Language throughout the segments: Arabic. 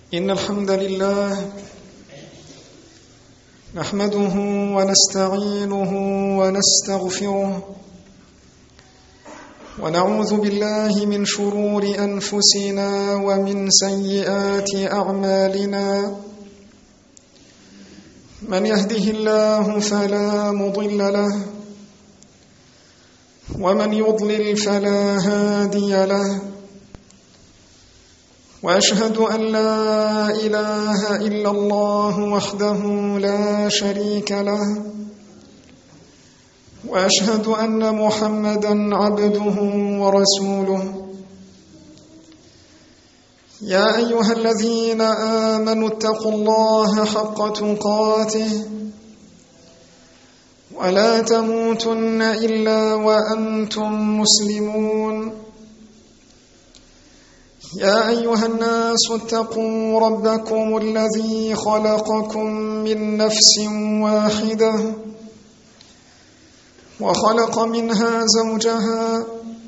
إن الحمد لله نحمده ونستعينه ونستغفره ونعوذ بالله من شرور أنفسنا ومن سيئات أعمالنا. من يهده الله فلا مضل له ومن يضلل فلا هادي له، وأشهد أن لا إله إلا الله وحده لا شريك له، وأشهد أن محمدًا عبده ورسوله. يا أيها الذين آمنوا اتقوا الله حق تقاته ولا تموتن إلا وأنتم مسلمون. يا أيها الناس اتقوا ربكم الذي خلقكم من نفس واحدة وخلق منها زوجها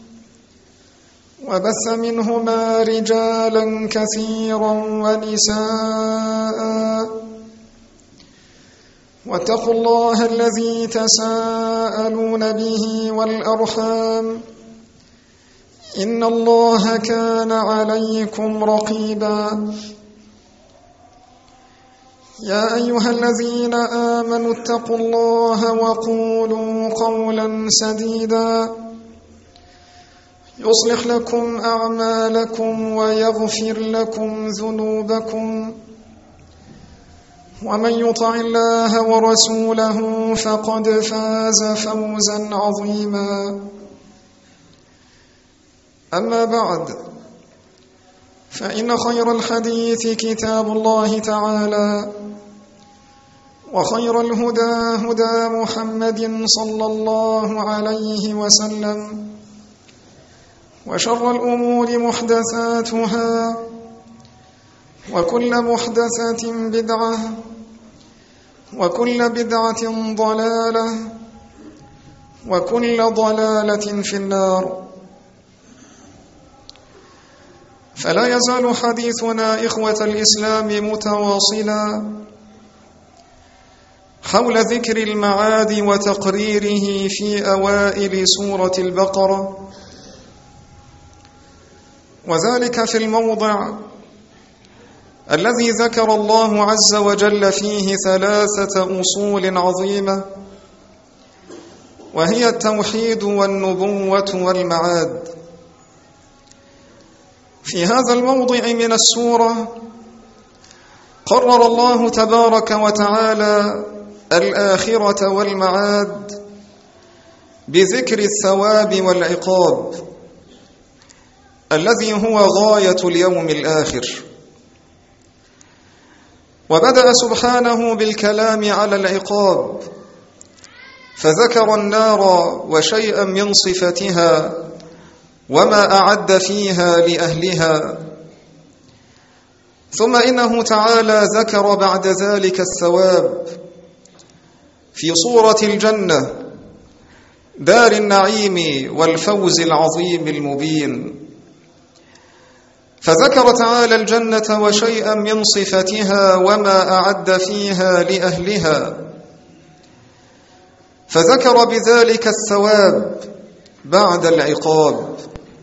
وبث منهما رجالا كثيرا ونساء، واتقوا الله الذي تساءلون به والأرحام إن الله كان عليكم رقيبا. يا أيها الذين آمنوا اتقوا الله وقولوا قولا سديدا يصلح لكم أعمالكم ويغفر لكم ذنوبكم، ومن يطع الله ورسوله فقد فاز فوزا عظيما. أما بعد، فإن خير الحديث كتاب الله تعالى، وخير الهدى هدى محمد صلى الله عليه وسلم، وشر الأمور محدثاتها، وكل محدثة بدعة، وكل بدعة ضلالة، وكل ضلالة في النار. فلا يزال حديثنا إخوة الإسلام متواصلا حول ذكر المعاد وتقريره في أوائل سورة البقرة، وذلك في الموضع الذي ذكر الله عز وجل فيه 3 أصول عظيمة، وهي التوحيد والنبوة والمعاد. في هذا الموضع من السورة قرر الله تبارك وتعالى الآخرة والمعاد بذكر الثواب والعقاب الذي هو غاية اليوم الآخر، وبدأ سبحانه بالكلام على العقاب، فذكر النار وشيئا من صفتها وما أعد فيها لأهلها، ثم إنه تعالى ذكر بعد ذلك الثواب في صورة الجنة، دار النعيم والفوز العظيم المبين، فذكر تعالى الجنة وشيئا من صفتها وما أعد فيها لأهلها، فذكر بذلك الثواب بعد العقاب.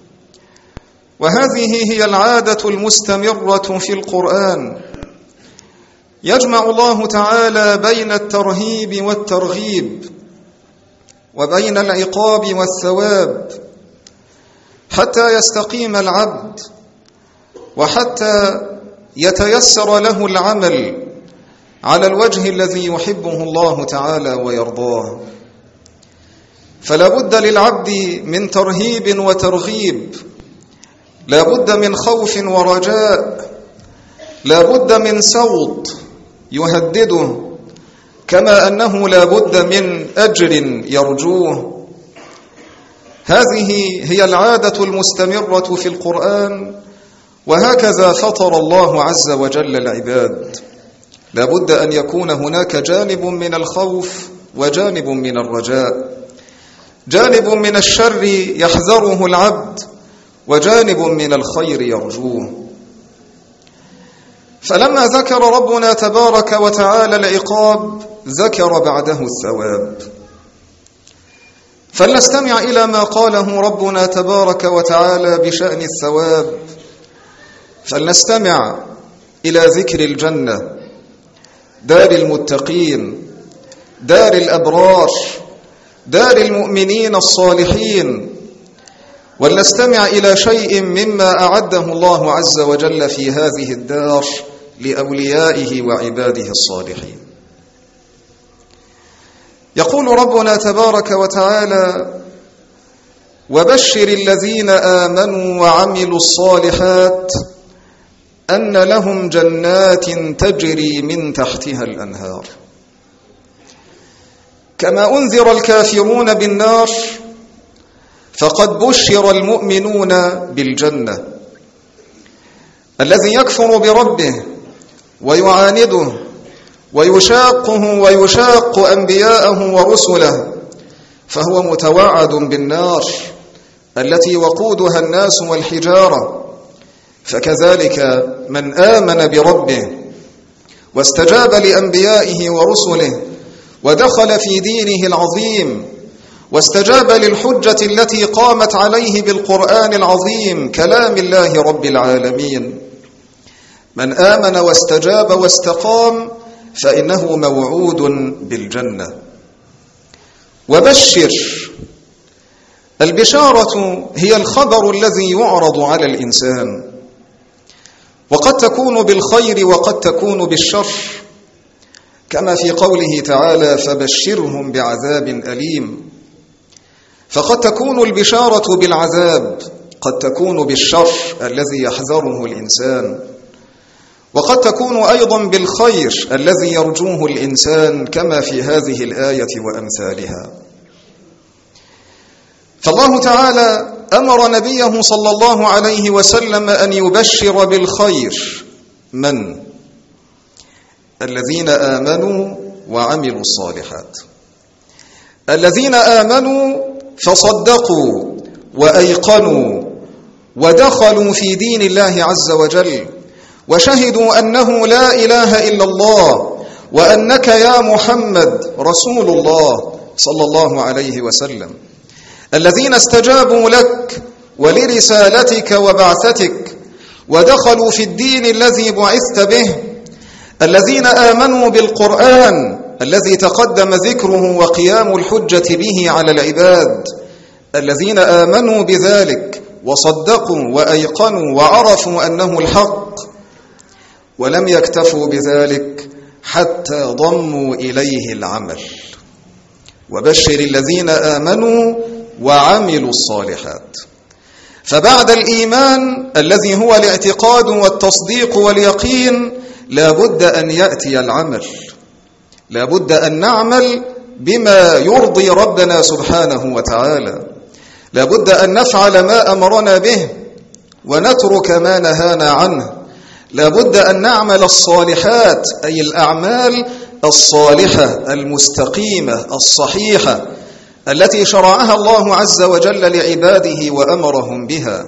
وهذه هي العادة المستمرة في القرآن، يجمع الله تعالى بين الترهيب والترغيب وبين العقاب والثواب حتى يستقيم العبد وحتى يتيسر له العمل على الوجه الذي يحبه الله تعالى ويرضاه. فلا بد للعبد من ترهيب وترغيب، لا بد من خوف ورجاء، لا بد من صوت يهدده، كما أنه لا بد من أجر يرجوه. هذه هي العادة المستمرة في القرآن، وهكذا فطر الله عز وجل العباد. لا بد أن يكون هناك جانب من الخوف وجانب من الرجاء، جانب من الشر يحذره العبد وجانب من الخير يرجوه. فلما ذكر ربنا تبارك وتعالى العقاب ذكر بعده الثواب. فلنستمع إلى ما قاله ربنا تبارك وتعالى بشأن الثواب. فلنستمع إلى ذكر الجنة، دار المتقين، دار الأبرار، دار المؤمنين الصالحين. ولنستمع إلى شيء مما أعده الله عز وجل في هذه الدار لأوليائه وعباده الصالحين. يقول ربنا تبارك وتعالى: وبشر الذين آمنوا وعملوا الصالحات أن لهم جنات تجري من تحتها الأنهار. كما أنذر الكافرون بالنار فقد بشر المؤمنون بالجنة. الذي يكفر بربه ويعانده ويشاقه ويشاق أنبياءه ورسله فهو متوعد بالنار التي وقودها الناس والحجارة. فكذلك من آمن بربه واستجاب لأنبيائه ورسله ودخل في دينه العظيم واستجاب للحجة التي قامت عليه بالقرآن العظيم كلام الله رب العالمين، من آمن واستجاب واستقام فإنه موعود بالجنة. وبشر، البشارة هي الخبر الذي يعرض على الإنسان، وقد تكون بالخير وقد تكون بالشر، كما في قوله تعالى: فبشرهم بعذاب أليم. فقد تكون البشارة بالعذاب، قد تكون بالشر الذي يحذره الإنسان، وقد تكون أيضا بالخير الذي يرجوه الإنسان كما في هذه الآية وأمثالها. فالله تعالى أمر نبيه صلى الله عليه وسلم أن يبشر بالخير من؟ الذين آمنوا وعملوا الصالحات. الذين آمنوا فصدقوا وأيقنوا ودخلوا في دين الله عز وجل وشهدوا أنه لا إله إلا الله وأنك يا محمد رسول الله صلى الله عليه وسلم. الذين استجابوا لك ولرسالتك وبعثتك ودخلوا في الدين الذي بعثت به. الذين آمنوا بالقرآن الذي تقدم ذكره وقيام الحجة به على العباد. الذين آمنوا بذلك وصدقوا وأيقنوا وعرفوا أنه الحق، ولم يكتفوا بذلك حتى ضموا إليه العمل. وبشر الذين آمنوا وعملوا الصالحات. فبعد الإيمان الذي هو الاعتقاد والتصديق واليقين لا بد أن يأتي العمل، لا بد أن نعمل بما يرضي ربنا سبحانه وتعالى، لا بد أن نفعل ما أمرنا به ونترك ما نهانا عنه، لا بد أن نعمل الصالحات أي الأعمال الصالحة المستقيمة الصحيحة التي شرعها الله عز وجل لعباده وأمرهم بها.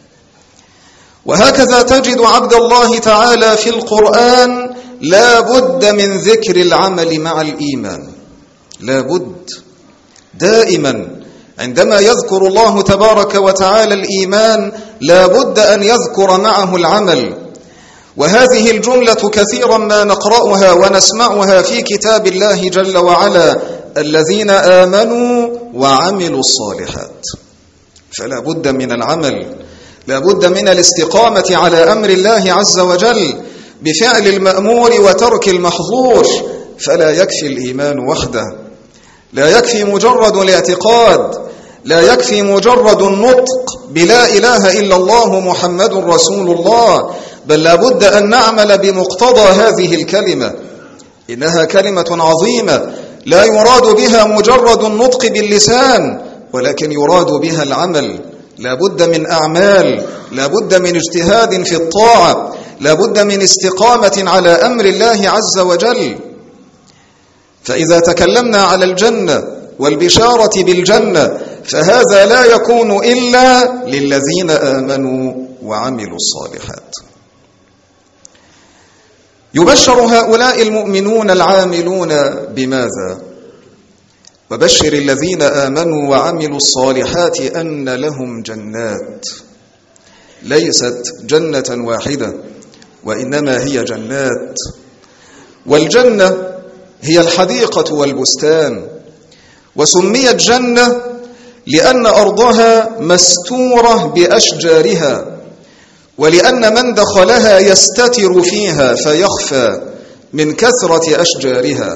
وهكذا تجد عبد الله تعالى في القرآن لا بد من ذكر العمل مع الإيمان، لا بد دائما عندما يذكر الله تبارك وتعالى الإيمان لا بد أن يذكر معه العمل. وهذه الجملة كثيرا ما نقرأها ونسمعها في كتاب الله جل وعلا: الذين آمنوا وعملوا الصالحات. فلا بد من العمل، لا بد من الاستقامة على أمر الله عز وجل بفعل المأمور وترك المحظور. فلا يكفي الإيمان وحده، لا يكفي مجرد الاعتقاد، لا يكفي مجرد النطق بلا إله إلا الله محمد رسول الله، بل لا بد أن نعمل بمقتضى هذه الكلمة. إنها كلمة عظيمة لا يراد بها مجرد النطق باللسان، ولكن يراد بها العمل. لا بد من أعمال، لا بد من اجتهاد في الطاعة، لا بد من استقامة على أمر الله عز وجل. فإذا تكلمنا على الجنة والبشارة بالجنة فهذا لا يكون إلا للذين آمنوا وعملوا الصالحات. يبشر هؤلاء المؤمنون العاملون بماذا؟ وبشر الذين آمنوا وعملوا الصالحات أن لهم جنات، ليست جنة واحدة وإنما هي جنات، والجنة هي الحديقة والبستان، وسميت جنة لأن أرضها مستورة بأشجارها، ولأن من دخلها يستتر فيها فيخفى من كثرة أشجارها.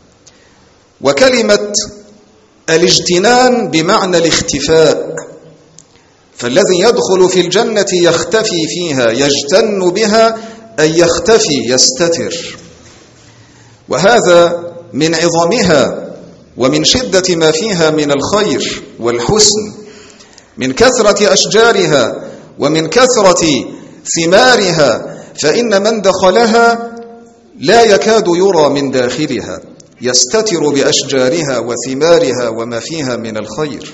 وكلمة الاجتنان بمعنى الاختفاء، فالذي يدخل في الجنة يختفي فيها، يجتن بها أي يختفي يستتر. وهذا من عظمها ومن شدة ما فيها من الخير والحسن، من كثرة أشجارها ومن كثرة ثمارها، فإن من دخلها لا يكاد يرى من داخلها، يستتر بأشجارها وثمارها وما فيها من الخير.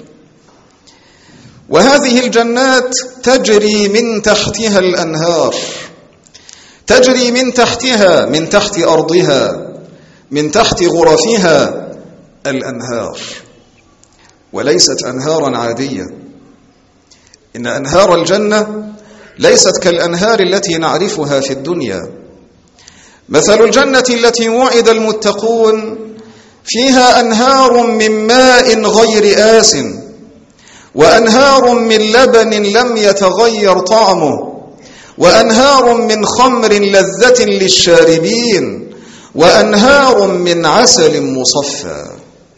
وهذه الجنات تجري من تحتها الأنهار، تجري من تحتها، من تحت أرضها، من تحت غرفها الأنهار، وليست أنهارا عادية. إن أنهار الجنة ليست كالأنهار التي نعرفها في الدنيا. مثل الجنة التي وعد المتقون فيها أنهار من ماء غير آس، وأنهار من لبن لم يتغير طعمه، وأنهار من خمر لذة للشاربين، وأنهار من عسل مصفى.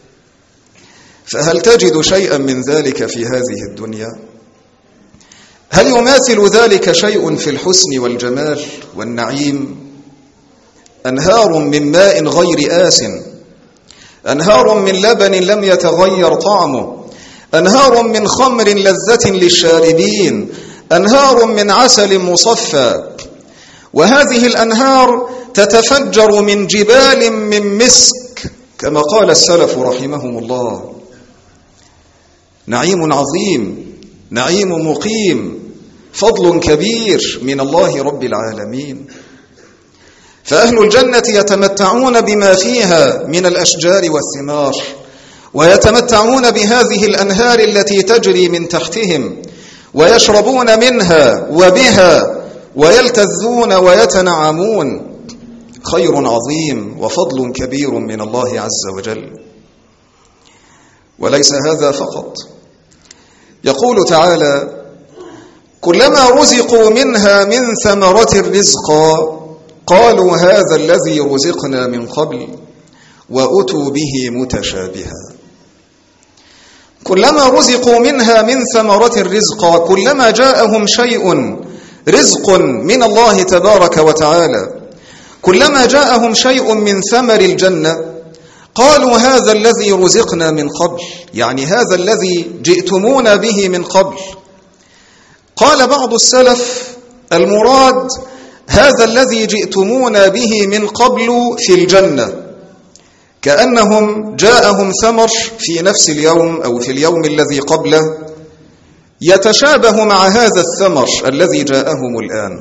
فهل تجد شيئا من ذلك في هذه الدنيا؟ هل يماثل ذلك شيء في الحسن والجمال والنعيم؟ أنهار من ماء غير آس، أنهار من لبن لم يتغير طعمه، أنهار من خمر لذة للشاربين، أنهار من عسل مصفى. وهذه الأنهار تتفجر من جبال من مسك، كما قال السلف رحمهم الله. نعيم عظيم، نعيم مقيم، فضل كبير من الله رب العالمين. فأهل الجنة يتمتعون بما فيها من الأشجار والثمار، ويتمتعون بهذه الأنهار التي تجري من تحتهم، ويشربون منها وبها، ويلتذون ويتنعمون. خير عظيم وفضل كبير من الله عز وجل. وليس هذا فقط، يقول تعالى: كلما رزقوا منها من ثمرة رزقا قالوا هذا الذي رزقنا من قبل وأتوا به متشابها. كلما رزقوا منها من ثمرة رزقا، كلما جاءهم شيء رزق من الله تبارك وتعالى، كلما جاءهم شيء من ثمر الجنة قالوا هذا الذي رزقنا من قبل، يعني هذا الذي جئتمونا به من قبل. قال بعض السلف: المراد هذا الذي جئتمونا به من قبل في الجنة، كأنهم جاءهم ثمر في نفس اليوم أو في اليوم الذي قبله يتشابه مع هذا الثمر الذي جاءهم الآن.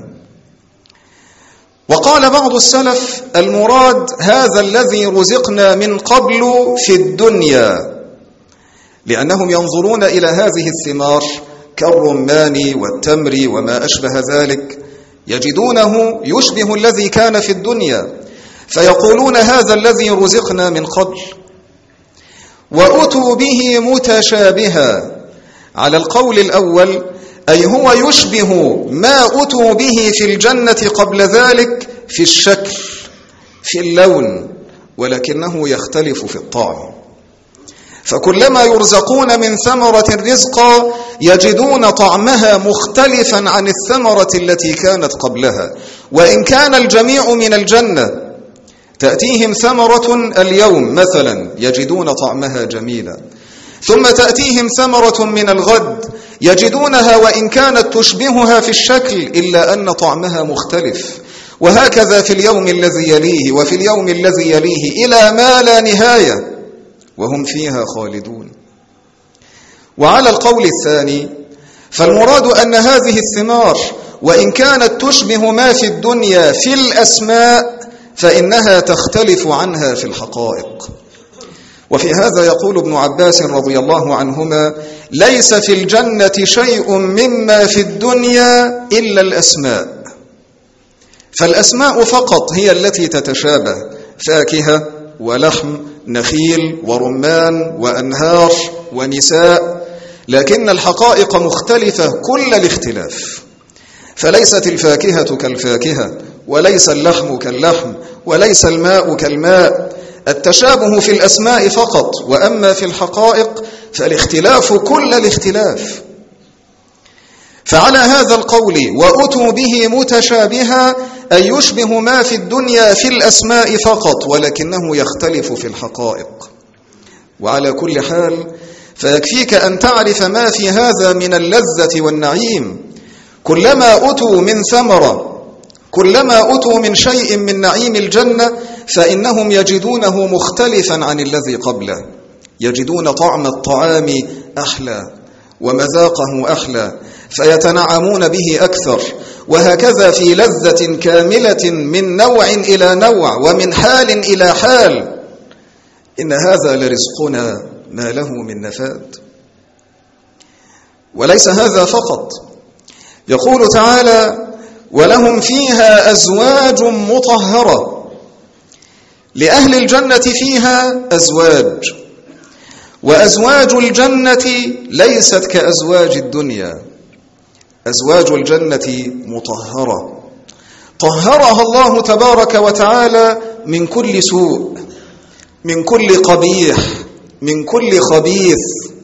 وقال بعض السلف: المراد هذا الذي رزقنا من قبل في الدنيا، لأنهم ينظرون إلى هذه الثمار كالرمان والتمر وما أشبه ذلك، يجدونه يشبه الذي كان في الدنيا، فيقولون هذا الذي رزقنا من قبل. وأتوا به متشابها، على القول الأول أي هو يشبه ما أتوا به في الجنة قبل ذلك في الشكل، في اللون، ولكنه يختلف في الطعم. فكلما يرزقون من ثمرة الرزق يجدون طعمها مختلفا عن الثمرة التي كانت قبلها، وإن كان الجميع من الجنة. تأتيهم ثمرة اليوم مثلا يجدون طعمها جميلا، ثم تأتيهم ثمرة من الغد يجدونها وإن كانت تشبهها في الشكل إلا أن طعمها مختلف، وهكذا في اليوم الذي يليه وفي اليوم الذي يليه إلى ما لا نهاية، وهم فيها خالدون. وعلى القول الثاني فالمراد أن هذه الثمار وإن كانت تشبه ما في الدنيا في الأسماء فإنها تختلف عنها في الحقائق. وفي هذا يقول ابن عباس رضي الله عنهما: ليس في الجنة شيء مما في الدنيا إلا الأسماء، فالأسماء فقط هي التي تتشابه، فاكهة ولحم، نخيل ورمان وأنهار ونساء، لكن الحقائق مختلفة كل الاختلاف. فليست الفاكهة كالفاكهة، وليس اللحم كاللحم، وليس الماء كالماء. التشابه في الأسماء فقط، وأما في الحقائق فالاختلاف كل الاختلاف. فعلى هذا القول وأتوا به متشابها أي يشبه ما في الدنيا في الأسماء فقط، ولكنه يختلف في الحقائق. وعلى كل حال فيكفيك أن تعرف ما في هذا من اللذة والنعيم. كلما أتوا من ثمرة، كلما أتوا من شيء من نعيم الجنة، فإنهم يجدونه مختلفا عن الذي قبله، يجدون طعم الطعام أحلى ومذاقه أحلى، فيتنعمون به أكثر. وهكذا في لذة كاملة من نوع إلى نوع ومن حال إلى حال. إن هذا لرزقنا ما له من نفاد. وليس هذا فقط، يقول تعالى: ولهم فيها أزواج مطهرة. لأهل الجنة فيها أزواج، وأزواج الجنة ليست كأزواج الدنيا. أزواج الجنة مطهرة، طهرها الله تبارك وتعالى من كل سوء، من كل قبيح، من كل خبيث.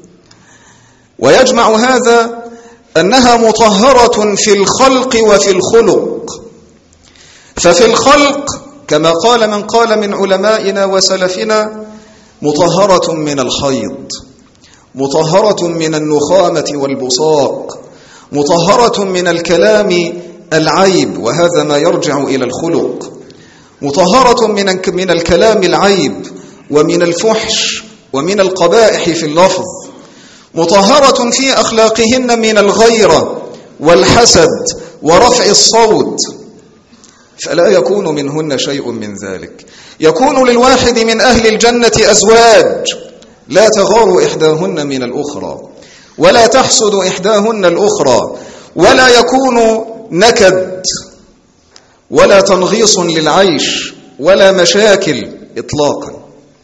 ويجمع هذا أنها مطهرة في الخلق وفي الخلق. ففي الخلق كما قال من قال من علمائنا وسلفنا: مطهرة من الحيض، مطهرة من النخامة والبصاق، مطهرة من الكلام العيب، وهذا ما يرجع إلى الخلق، مطهرة من الكلام العيب ومن الفحش ومن القبائح في اللفظ، مطهرة في أخلاقهن من الغيرة والحسد ورفع الصوت، فلا يكون منهن شيء من ذلك. يكون للواحد من أهل الجنة أزواج لا تغار إحداهن من الأخرى، ولا تحسد إحداهن الأخرى، ولا يكون نكد ولا تنغيص للعيش ولا مشاكل إطلاقا.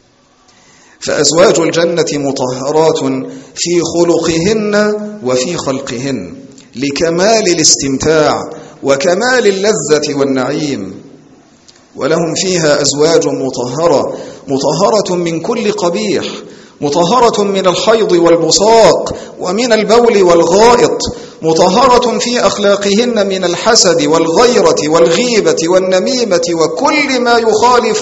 فأزواج الجنة مطهرات في خلقهن وفي خلقهن لكمال الاستمتاع وكمال اللذة والنعيم. ولهم فيها أزواج مطهرة، مطهرة من كل قبيح، مطهرة من الحيض والبصاق ومن البول والغائط، مطهرة في أخلاقهن من الحسد والغيرة والغيبة والنميمة وكل ما يخالف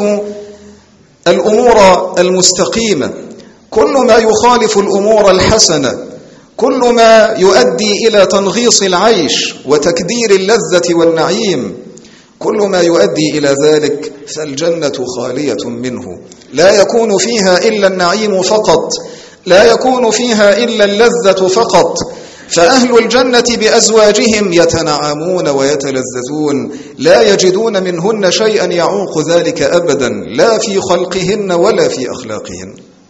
الأمور المستقيمة، كل ما يخالف الأمور الحسنة، كل ما يؤدي إلى تنغيص العيش وتكدير اللذة والنعيم، كل ما يؤدي إلى ذلك فالجنة خالية منه. لا يكون فيها إلا النعيم فقط، لا يكون فيها إلا اللذة فقط. فأهل الجنة بأزواجهم يتنعمون ويتلذذون، لا يجدون منهن شيئا يعوق ذلك أبدا، لا في خلقهن ولا في أخلاقهن.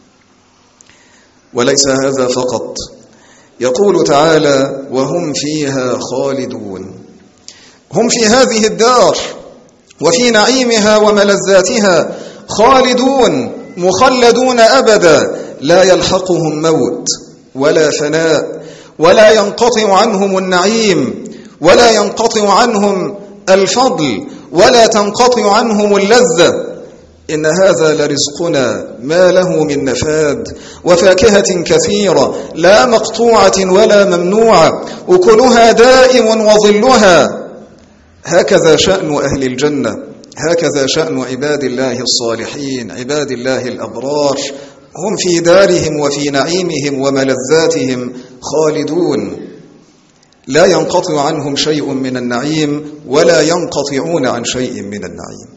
وليس هذا فقط، يقول تعالى: وهم فيها خالدون. هم في هذه الدار وفي نعيمها وملذاتها خالدون مخلدون أبدا، لا يلحقهم موت ولا فناء، ولا ينقطع عنهم النعيم، ولا ينقطع عنهم الفضل، ولا تنقطع عنهم اللذة. إن هذا لرزقنا ما له من نفاد، وفاكهة كثيرة لا مقطوعة ولا ممنوعة، أكلها دائم وظلها. هكذا شأن أهل الجنة، هكذا شأن عباد الله الصالحين، عباد الله الأبرار. هم في دارهم وفي نعيمهم وملذاتهم خالدون، لا ينقطع عنهم شيء من النعيم ولا ينقطعون عن شيء من النعيم.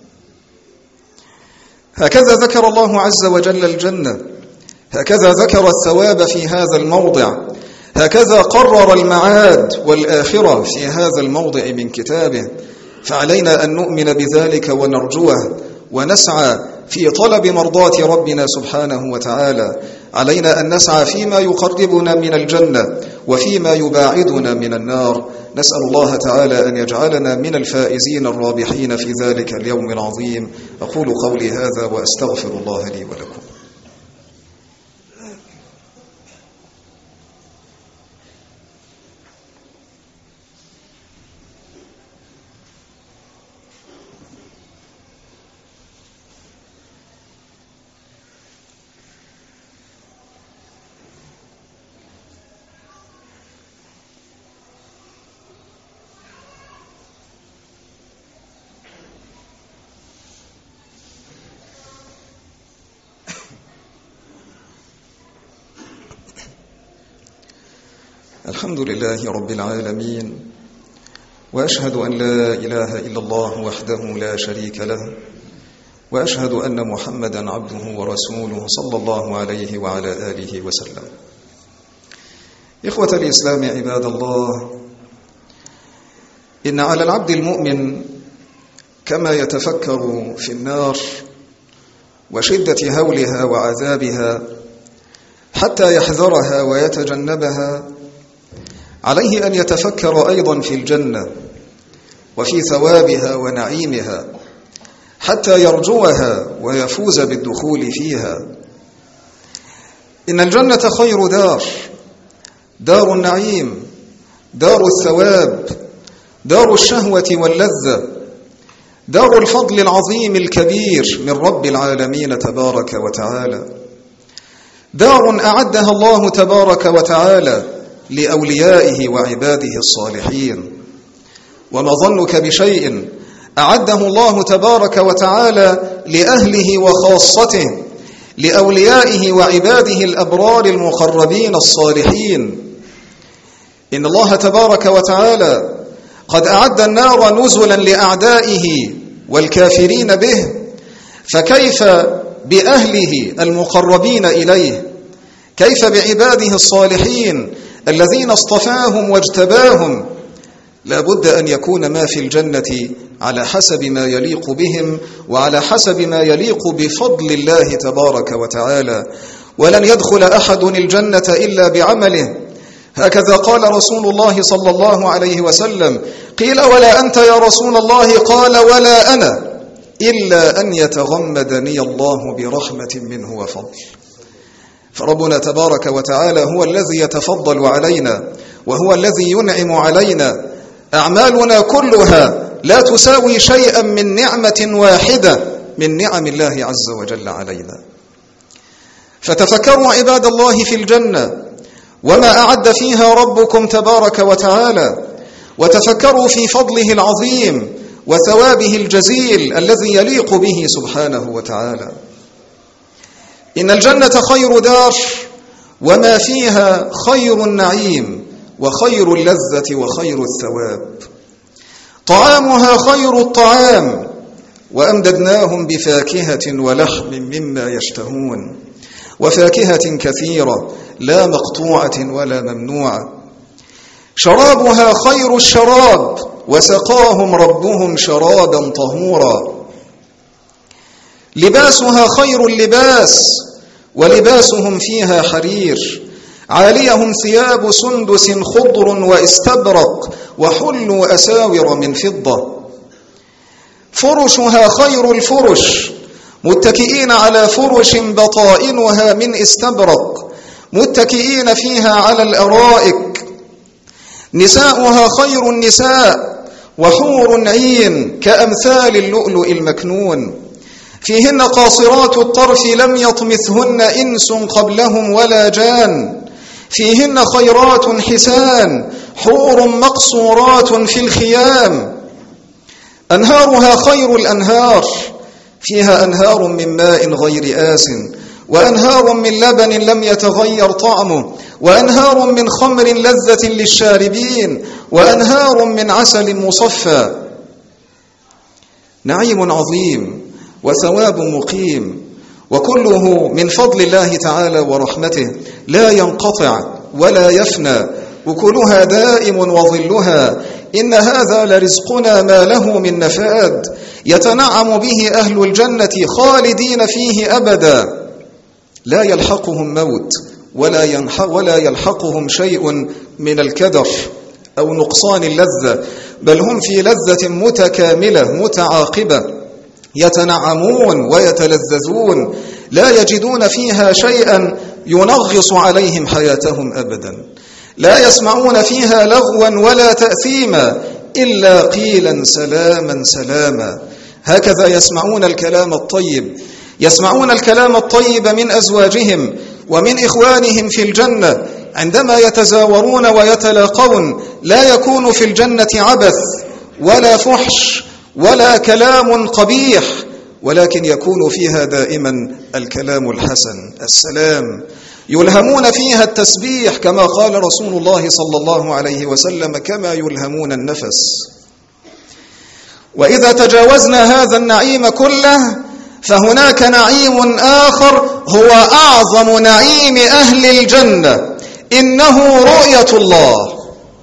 هكذا ذكر الله عز وجل الجنة، هكذا ذكر الثواب في هذا الموضع، هكذا قرر المعاد والآخرة في هذا الموضع من كتابه. فعلينا أن نؤمن بذلك ونرجوه ونسعى في طلب مرضاة ربنا سبحانه وتعالى. علينا أن نسعى فيما يقربنا من الجنة وفيما يباعدنا من النار. نسأل الله تعالى أن يجعلنا من الفائزين الرابحين في ذلك اليوم العظيم. أقول قولي هذا وأستغفر الله لي ولكم. الحمد لله رب العالمين، وأشهد أن لا إله إلا الله وحده لا شريك له، وأشهد أن محمدا عبده ورسوله صلى الله عليه وعلى آله وسلم. إخوة الإسلام عباد الله، إن على العبد المؤمن كما يتفكر في النار وشدة هولها وعذابها حتى يحذرها ويتجنبها، عليه أن يتفكر أيضا في الجنة وفي ثوابها ونعيمها حتى يرجوها ويفوز بالدخول فيها. إن الجنة خير دار، دار النعيم، دار الثواب، دار الشهوة واللذة، دار الفضل العظيم الكبير من رب العالمين تبارك وتعالى، دار أعدها الله تبارك وتعالى لأوليائه وعباده الصالحين. وما ظنك بشيء أعده الله تبارك وتعالى لأهله وخاصته، لأوليائه وعباده الأبرار المقربين الصالحين. إن الله تبارك وتعالى قد أعد النار نزلا لأعدائه والكافرين به، فكيف بأهله المقربين إليه؟ كيف بعباده الصالحين الذين اصطفاهم واجتباهم؟ لا بد أن يكون ما في الجنة على حسب ما يليق بهم وعلى حسب ما يليق بفضل الله تبارك وتعالى. ولن يدخل أحد الجنة إلا بعمله، هكذا قال رسول الله صلى الله عليه وسلم. قيل ولا أنت يا رسول الله؟ قال ولا أنا، إلا أن يتغمدني الله برحمة منه وفضل. فربنا تبارك وتعالى هو الذي يتفضل علينا وهو الذي ينعم علينا. أعمالنا كلها لا تساوي شيئا من نعمة واحدة من نعم الله عز وجل علينا. فتفكروا عباد الله في الجنة وما أعد فيها ربكم تبارك وتعالى، وتفكروا في فضله العظيم وثوابه الجزيل الذي يليق به سبحانه وتعالى. إن الجنة خير دار، وما فيها خير النعيم وخير اللذة وخير الثواب. طعامها خير الطعام، وأمددناهم بفاكهة ولحم مما يشتهون، وفاكهة كثيرة لا مقطوعة ولا ممنوعة. شرابها خير الشراب، وسقاهم ربهم شرابا طهورا. لباسها خير اللباس، ولباسهم فيها حرير. عاليهم ثياب سندس خضر واستبرق، وحلوا أساور من فضة. فرشها خير الفرش، متكئين على فرش بطائنها من استبرق، متكئين فيها على الأرائك. نساؤها خير النساء، وحور عين كأمثال اللؤلؤ المكنون. فيهن قاصرات الطرف لم يطمثهن إنس قبلهم ولا جان. فيهن خيرات حسان، حور مقصورات في الخيام. أنهارها خير الأنهار، فيها أنهار من ماء غير آس، وأنهار من لبن لم يتغير طعمه، وأنهار من خمر لذة للشاربين، وأنهار من عسل مصفى. نعيم عظيم وثواب مقيم، وكله من فضل الله تعالى ورحمته، لا ينقطع ولا يفنى، وكلها دائم وظلها إن هذا لرزقنا ما له من نفاد يتنعم به أهل الجنة خالدين فيه أبدا لا يلحقهم موت ولا يلحقهم شيء من الكدر أو نقصان اللذة، بل هم في لذة متكاملة متعاقبة يتنعمون ويتلذذون لا يجدون فيها شيئا ينغص عليهم حياتهم أبدا، لا يسمعون فيها لغوا ولا تأثيما إلا قيلا سلاما سلاما. هكذا يسمعون الكلام الطيب، يسمعون الكلام الطيب من أزواجهم ومن إخوانهم في الجنة عندما يتزاورون ويتلاقون. لا يكون في الجنة عبث ولا فحش ولا كلام قبيح، ولكن يكون فيها دائما الكلام الحسن السلام. يلهمون فيها التسبيح كما قال رسول الله صلى الله عليه وسلم كما يلهمون النفس. وإذا تجاوزنا هذا النعيم كله فهناك نعيم آخر هو أعظم نعيم أهل الجنة، إنه رؤية الله.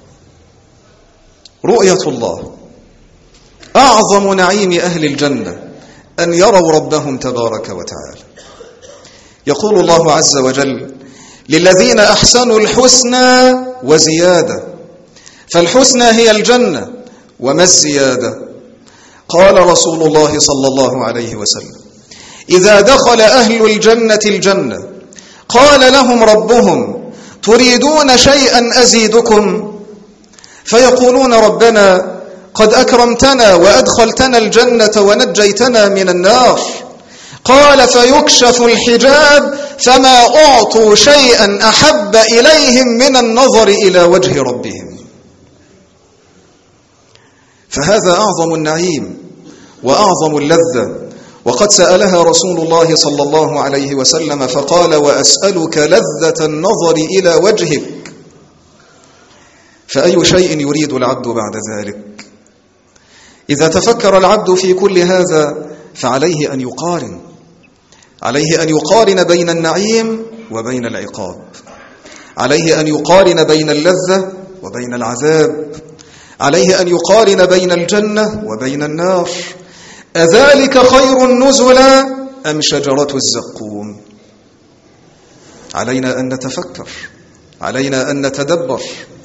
رؤية الله أعظم نعيم أهل الجنة، أن يروا ربهم تبارك وتعالى. يقول الله عز وجل للذين أحسنوا الحسنى وزيادة، فالحسنى هي الجنة، وما الزيادة؟ قال رسول الله صلى الله عليه وسلم إذا دخل أهل الجنة الجنة قال لهم ربهم تريدون شيئا أزيدكم؟ فيقولون ربنا قد أكرمتنا وأدخلتنا الجنة ونجيتنا من النار. قال فيكشف الحجاب فما أعطوا شيئا أحب إليهم من النظر إلى وجه ربهم. فهذا أعظم النعيم وأعظم اللذة. وقد سألها رسول الله صلى الله عليه وسلم فقال وأسألك لذة النظر إلى وجهك. فأي شيء يريد العبد بعد ذلك؟ إذا تفكر العبد في كل هذا فعليه أن يقارن، عليه أن يقارن بين النعيم وبين العقاب، عليه أن يقارن بين اللذة وبين العذاب، عليه أن يقارن بين الجنة وبين النار. أذلك خير نزلا أم شجرة الزقوم؟ علينا أن نتفكر، علينا أن نتدبر.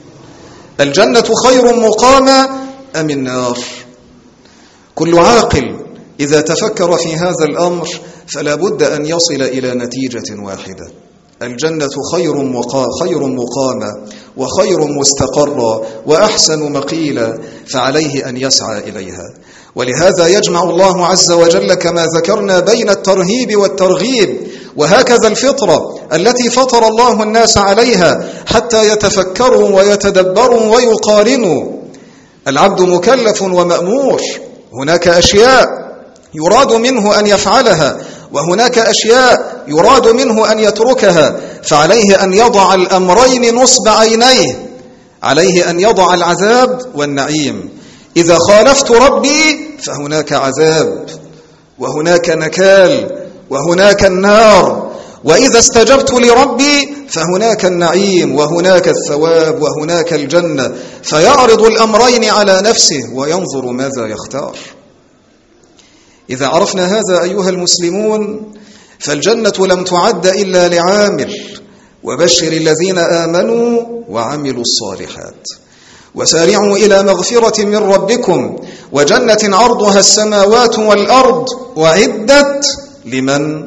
الجنة خير مقاما أم النار؟ كل عاقل إذا تفكر في هذا الأمر فلا بد أن يصل إلى نتيجة واحدة: الجنة خير مقاما وخير مستقرا وأحسن مقيلا، فعليه أن يسعى إليها. ولهذا يجمع الله عز وجل كما ذكرنا بين الترهيب والترغيب، وهكذا الفطرة التي فطر الله الناس عليها حتى يتفكروا ويتدبروا ويقارنوا. العبد مكلف ومأمور، هناك أشياء يراد منه أن يفعلها وهناك أشياء يراد منه أن يتركها، فعليه أن يضع الأمرين نصب عينيه، عليه أن يضع العذاب والنعيم. إذا خالفت ربي فهناك عذاب وهناك نكال وهناك النار، وإذا استجبت لربي فهناك النعيم وهناك الثواب وهناك الجنة. فيعرض الأمرين على نفسه وينظر ماذا يختار. إذا عرفنا هذا أيها المسلمون فالجنة لم تعد إلا لعامل. وبشر الذين آمنوا وعملوا الصالحات وسارعوا إلى مغفرة من ربكم وجنة عرضها السماوات والأرض وعدت لمن؟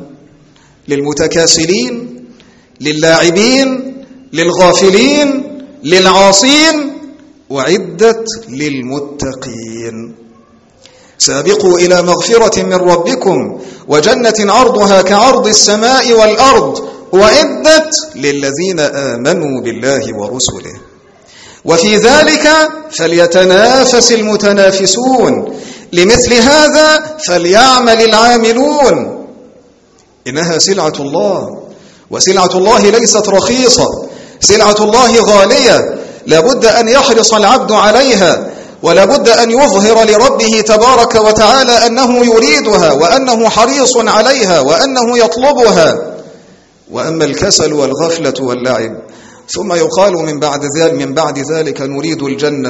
للمتكاسلين، للاعبين، للغافلين، للعاصين، وعدت للمتقين. سابقوا إلى مغفرة من ربكم وجنة عرضها كعرض السماء والأرض وعدت للذين آمنوا بالله ورسله وفي ذلك فليتنافس المتنافسون. لمثل هذا فليعمل العاملون. إنها سلعة الله، وسلعة الله ليست رخيصة، سلعة الله غالية، لابد أن يحرص العبد عليها، ولابد أن يظهر لربه تبارك وتعالى أنه يريدها وأنه حريص عليها وأنه يطلبها. وأما الكسل والغفلة واللعب ثم يقال من بعد ذلك نريد الجنة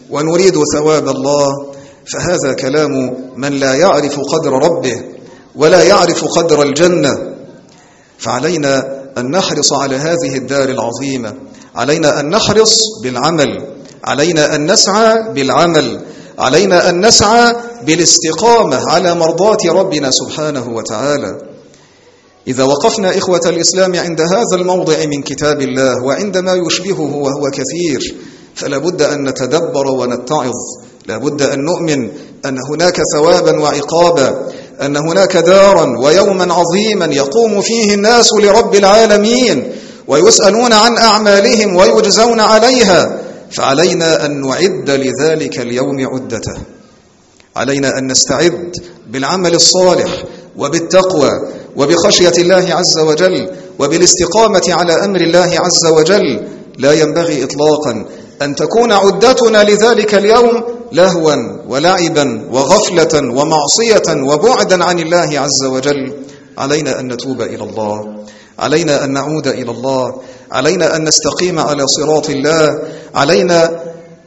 ونريد ثواب الله، فهذا كلام من لا يعرف قدر ربه ولا يعرف قدر الجنة. فعلينا أن نحرص على هذه الدار العظيمة، علينا أن نحرص بالعمل، علينا أن نسعى بالعمل، علينا أن نسعى بالاستقامة على مرضاة ربنا سبحانه وتعالى. إذا وقفنا إخوة الإسلام عند هذا الموضع من كتاب الله وعند ما يشبهه وهو كثير، فلا بد أن نتدبر ونتعظ، لا بد أن نؤمن أن هناك ثوابا وعقابا، أن هناك دارا ويوما عظيما يقوم فيه الناس لرب العالمين ويسألون عن أعمالهم ويجزون عليها. فعلينا أن نعد لذلك اليوم عدته، علينا أن نستعد بالعمل الصالح وبالتقوى وبخشية الله عز وجل وبالاستقامة على أمر الله عز وجل. لا ينبغي إطلاقا أن تكون عدتنا لذلك اليوم لهوا ولعبا وغفلة ومعصية وبعدا عن الله عز وجل. علينا أن نتوب إلى الله، علينا أن نعود إلى الله، علينا أن نستقيم على صراط الله، علينا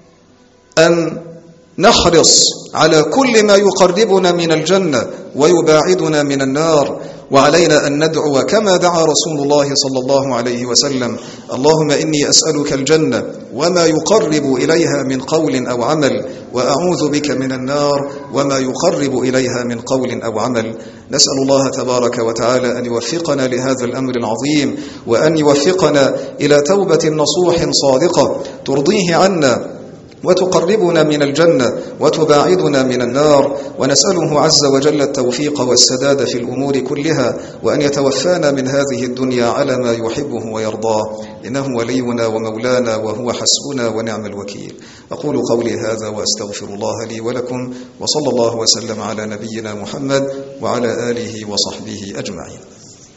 أن نحرص على كل ما يقربنا من الجنة ويباعدنا من النار، وعلينا أن ندعو كما دعا رسول الله صلى الله عليه وسلم: اللهم إني أسألك الجنة وما يقرب إليها من قول أو عمل، وأعوذ بك من النار وما يقرب إليها من قول أو عمل. نسأل الله تبارك وتعالى أن يوفقنا لهذا الأمر العظيم، وأن يوفقنا إلى توبة نصوح صادقة ترضيه عنا وتقربنا من الجنة وتباعدنا من النار. ونسأله عز وجل التوفيق والسداد في الأمور كلها، وأن يتوفانا من هذه الدنيا على ما يحبه ويرضاه، إنه ولينا ومولانا وهو حسبنا ونعم الوكيل. أقول قولي هذا وأستغفر الله لي ولكم، وصلى الله وسلم على نبينا محمد وعلى آله وصحبه أجمعين.